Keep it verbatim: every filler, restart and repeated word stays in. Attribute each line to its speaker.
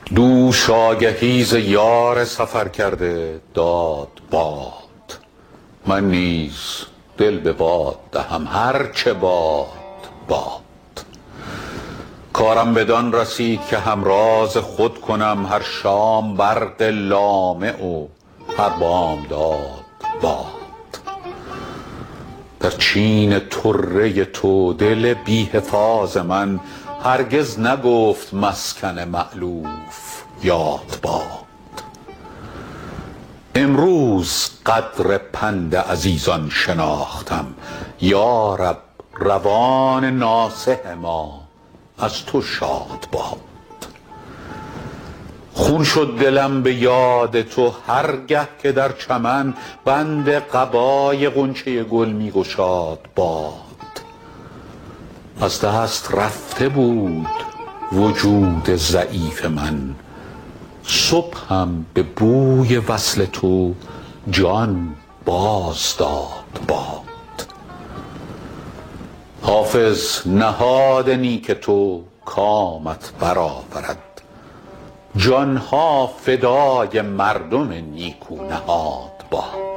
Speaker 1: دوش آگهی ز یار سفر کرده داد باد، من نیز دل به باد دهم هر چه باد باد. کارم بدان رسید که همراز خود کنم هر شام برق لامع و هر بامداد باد. در چین طره تو دل بی حفاظ من هرگز نگفت مسکن مألوف یاد باد. امروز قدر پند عزیزان شناختم، یا رب روان ناصح ما از تو شاد باد. خون شد دلم به یاد تو هرگه که در چمن بند قبای غنچه گل می گشاد باد. از دست رفته بود وجود ضعیف من، صبحم به بوی وصل تو جان باز داد باد. حافظ نهاد نیک تو کامت برآورد، جانها فدای مردم نیکو نهاد باد.